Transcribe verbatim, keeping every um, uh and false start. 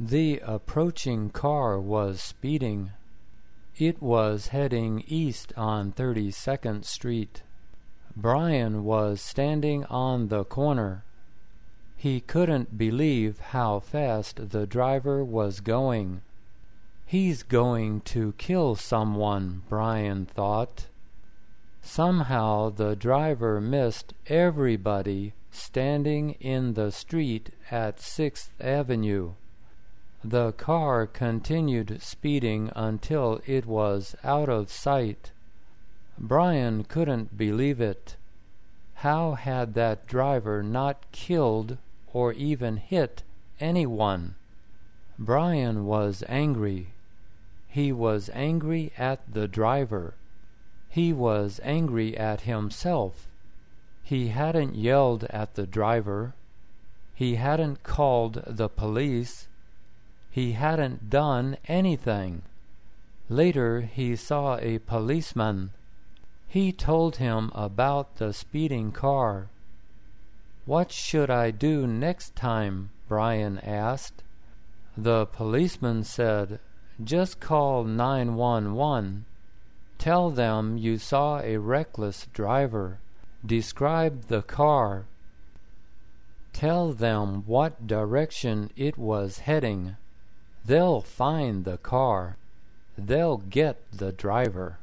The approaching car was speeding. It was heading east on thirty-second Street. Brian was standing on the corner. He couldn't believe how fast the driver was going. He's going to kill someone, Brian thought. Somehow the driver missed everybody standing in the street at sixth Avenue. The car continued speeding until it was out of sight. Brian couldn't believe it. How had that driver not killed or even hit anyone? Brian was angry. He was angry at the driver. He was angry at himself. He hadn't yelled at the driver. He hadn't called the police. He hadn't done anything. Later he saw a policeman. He told him about the speeding car. "What should I do next time?" Brian asked. The policeman said, "Just call nine one one. Tell them you saw a reckless driver. Describe the car. Tell them what direction it was heading. They'll find the car. They'll get the driver."